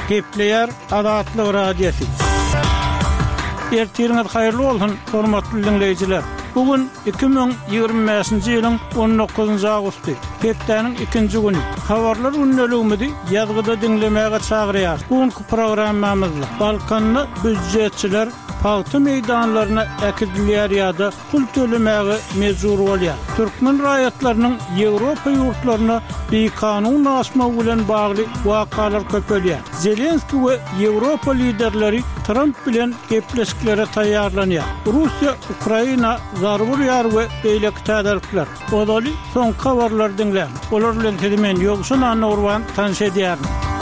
Gepleyer Adatlyk Radiosu. Ertiriniz hayırlı olsun, hormatly dinleyijiler. Bugün 2025-nji ýylyň 19-njy agusty, hepdeniň 2-nji güni. Habarlar ünnelügmidi ýazgyda dinlemäge çagyrýar. Bugünkü programmamyzda Balkanly büdjetçiler palty meydanlaryna äkidilýär ýa-da pul tölemäge mejbur bolýar. Türkmen raýatlarynyň Ýewropa ýurtlaryna beýkanun aşma bilen bagly wakalar köpelýär. Zelenski we Ýewropa liderleri Trump bilen gepleşiklere taýýarlanýar. Russiýa, Ukraina zarbyr ýar we beýleki täderlikler. Odaly soň habarlar dinleýär. Olar bilen tedemen ýogşan urban tanış edýär.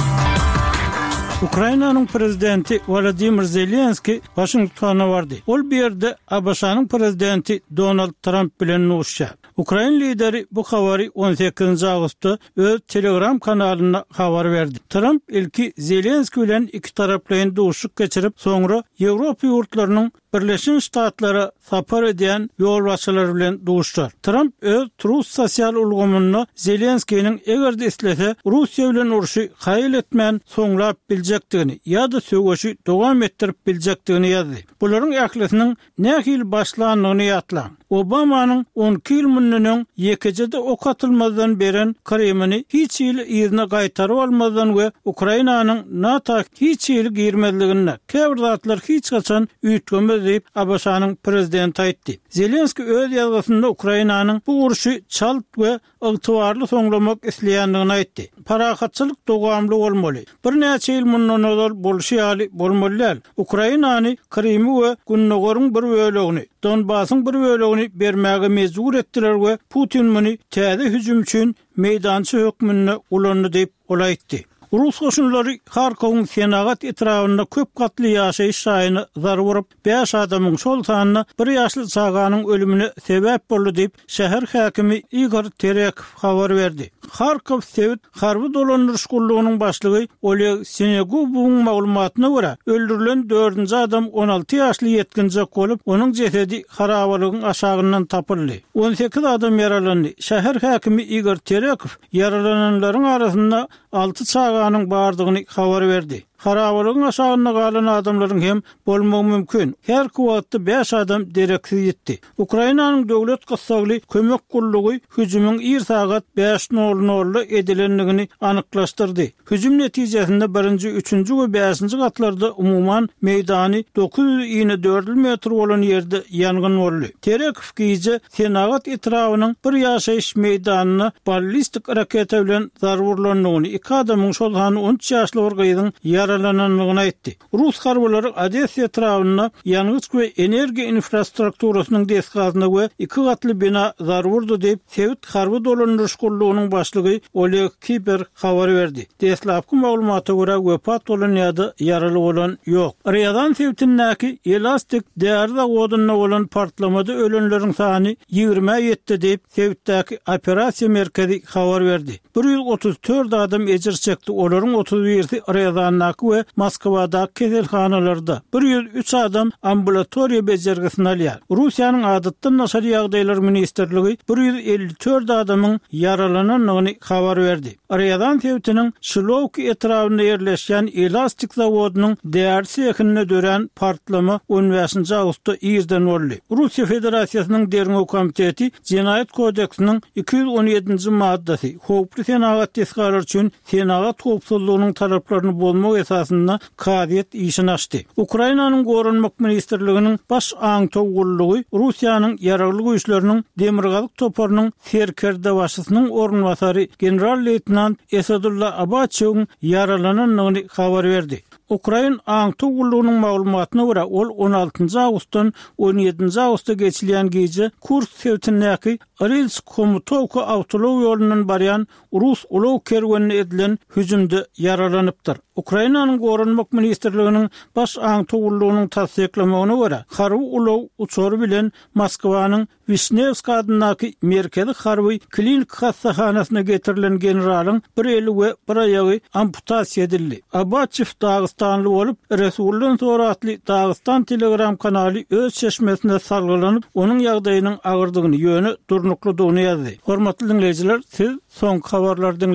Ukrainanyň prezidenti Volodymyr Zelenski Washingtona bardy. Ol bir ýerde ABŞ-nyň prezidenti Donald Trump bilen nuşýar. Ukraina lideri bu habary 18-nji agustda öz Telegram kanalyna habar berdi. Trump ilki Zelenski bilen iki taraplyň duşuk geçirip soňra Ýewropa ýurtlarynyň Birleşen Ştatlara sapar edýän ýolbaşçylar bilen duşlar. Trump öz Truth sosial ulgamyny Zelenskiň egerde islese Russiýa bilen uruşy haýyl etmän soňlap biljekdigini ýa-da söwgeşi dowam etdirip biljekdigini ýazdy. Bularyň ählisiniň nähil başlangyny ýatlan. Obamanyň 12 ýyl munynyň ýekejede ok atylmazdan beren Kremlini hiç ýyl ýerine gaýtaryp almazdan we Ukrainanyň NATO hiç ýyl girmezligini käbirdatlar hiç gaçan üýtgemez diýip ABŞ-nyň prezidenti aýtdy. Zelenski öz ýazgysynda Ukrainanyň bu uruşy çalt we ygtybarly soňlamak isleýändigini aýtdy. Parahatçylyk dowamly bolmaly. Bir näçe ýyl mundan bolşýaly bolmaly. Ukrainany Kremi we Günnogoryň bir bölegini, Donbasyň bir bölegini bermäge mejbur etdiler we Putin muny täze hüjüm üçin meýdançy hökmüne ulandy diýip olaýtdy. Rus goşunlary Harkowyň senagat etrawyna köp gatly ýaşaýyş şaýyny zar vurup 5 adamyň şol sanyna bir ýaşly çaganyň ölümine sebäp boldy diýip şäher häkimi Igor Terekhov habar berdi. Harkov Sewit harby dolandyryş gullugynyň başlygy Oleg Senegubowyň maglumatyna görä öldürilen 4-nji adam 16 ýaşly ýetkinjek bolup, onuň jesedi harabalygyň aşagyndan tapyldy. 18 adam ýaralandy. Şäher häkimi Igor Terekhov yaralananlaryň arasynda 6 çaganyň bardygyny habar berdi. Harabalygyň aşagyna galan adamlaryň hem bolmagy mümkin. Her kuwatda 5 adam derekli ýetdi. Ukrainanyň döwlet gassagly kömek gullugy hüjümüň 1 sagat 5:00 edilenligini anyklaşdyrdy. Hüjüm netijesinde 1-nji, 3-nji we 5-nji gatlarda umumyň meýdany 904 metr bolan ýerde ýangyn boldy. Terekhov giýje senagat etrawynyň bir ýaşaýyş meýdanyna ballistik raketa bilen zarwurlandygyny, 2 adamyň şol hany 13 ýaşly bir gyzyň yaralananlygyny aýtdy. Rus harbalary Odessa etrawyna ýanygyç we energiýa infrastrukturasynyň desgazyna we 2 gatly bina zarwurdy diýip Sewit harby dolandyryş gullugynyň başlygy Oleg Kiper habar berdi. Deslapky maglumata görä wepat bolan ýa-da yaraly bolan ýok. Ryadan Sewitin näki elastik därde godunyna bolan partlamada ölenleriň sany 27 diýip Sewitdäki operasiýa merkezi habar berdi. 134 adam ejir çekdi. Olaryň 31-i Ryadan we Moskwada keselhanalarda 103 adam ambulatoriýa bejergisini alýar. Russiýanyň adatdan naşar ýagdaýlar ministrligi 154 adamyň yaralananyny habar berdi. Ryadan Sewitiniň Şilovki etrawyna ýerleşýän elastik zawodynyň därsi ýekynine dören partlama 15-nji awgustda ýerden boldy. Russiýa Federasiýasynyň Derňo komiteti Jenaýat kodeksiniň 217-nji maddasy howply senagat tesgalar üçin senagat howpsuzlygynyň talaplaryny bolmak esasynda kadiýet işini açdy. Ukrainanyň gorunmak ministrliginiň baş aňtow gullugy Russiýanyň ýaragly güýçleriniň demirgalyk toparynyň serkerde başçysynyň ornwasary general-leytenant Esadullah Abaçewiň yaralananyny habar berdi. Ukraina aňtow gullugynyň maglumatyna görä ol 16-njy awgustdan 17-nji awgustda geçilýän gece Kursk Sewitindäki Rilsk-Khomutowka awtolow ýolundan barýan Rus ulaw kerwenine edilen hüjümde yaralanypdyr. Ukrainanyň gorunmak ministrliginiň baş aňtow gullugynyň tasdiklamagyna görä harby ulaw uçary bilen Moskwanyň Vishnevska adynaky merkezi harby klinik hastahanasyna getirilen generalyň bir eli we bir aýagy amputasiýa edildi. Abaçew Dağıstanly bolup Resulden soratly Dağıstan Telegram kanaly öz çeşmesinde salgylanyp onuň ýagdaýynyň agyrdygyny ýöne durnuklydygyny ýazdy. Hormatly dinleyijiler, siz soň habarlardan